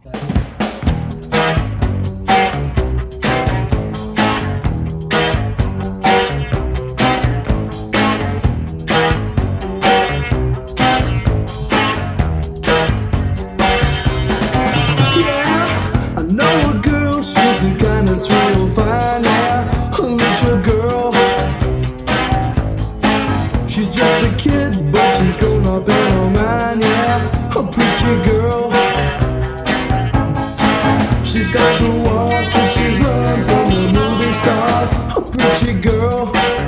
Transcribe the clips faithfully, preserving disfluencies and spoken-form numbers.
It's real fine, yeah, a little girl. She's just a kid, but she's grown up in her mind, yeah, a pretty girl. She's got to walk and she's learned from the movie stars, a pretty girl.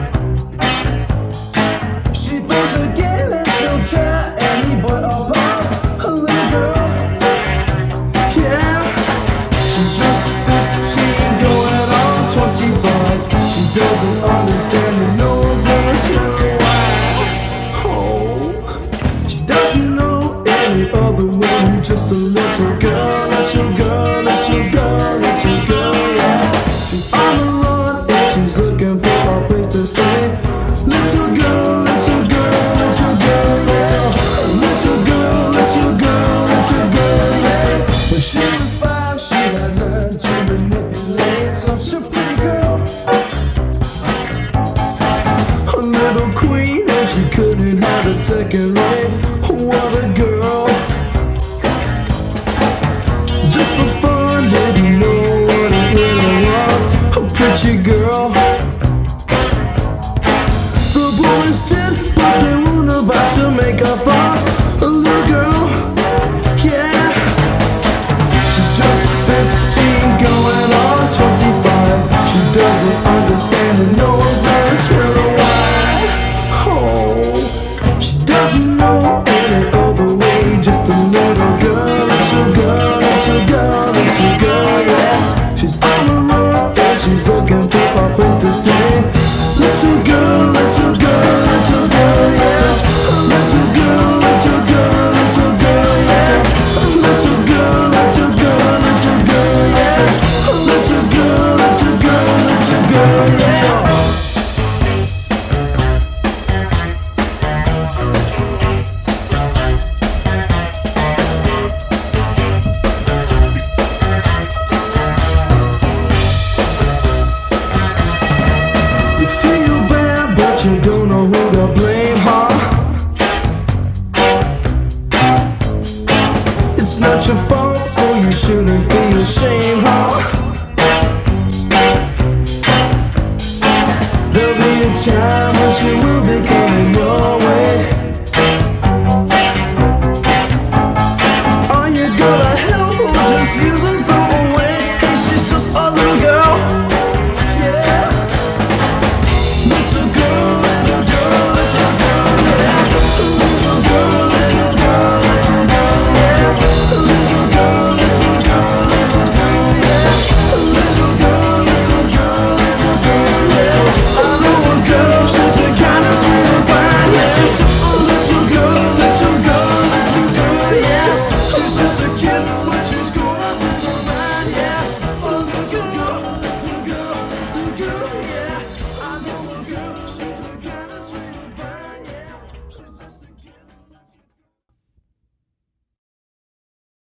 She plays a game and she'll tear any boy apart, a little girl. Yeah, she's just fifteen going on twenty-five. She doesn't understand and no one's gonna tell her why. Oh, she doesn't know any other way. Just a little girl, little girl, little girl, little girl, yeah. She's on the run and she's looking for a place to stay. Little girl, little girl, little girl, yeah. Little girl, little girl, little girl, yeah. When she was five, she had learned to manipulate such a pretty girl, a little queen, and she couldn't have it second rate. What a girl! Just for fun, didn't know what it really was, a pretty girl. The boys did, but they weren't about to make a fuss, a little girl, yeah. She's just fifteen going on twenty-five. She doesn't understand and no one's gonna tell her why. Oh, she doesn't know any other way. Just a little girl, little girl, little girl, little girl, yeah. She's on the run and she's looking for a place to stay. Little girl, little girl, little girl, yeah. Little girl, little girl, little girl, yeah. Little girl, little girl, little girl, yeah. Little girl, little girl, little girl, yeah. You feel bad, but you don't know who to blame, huh? It's not your fault, so you shouldn't feel ashamed, huh?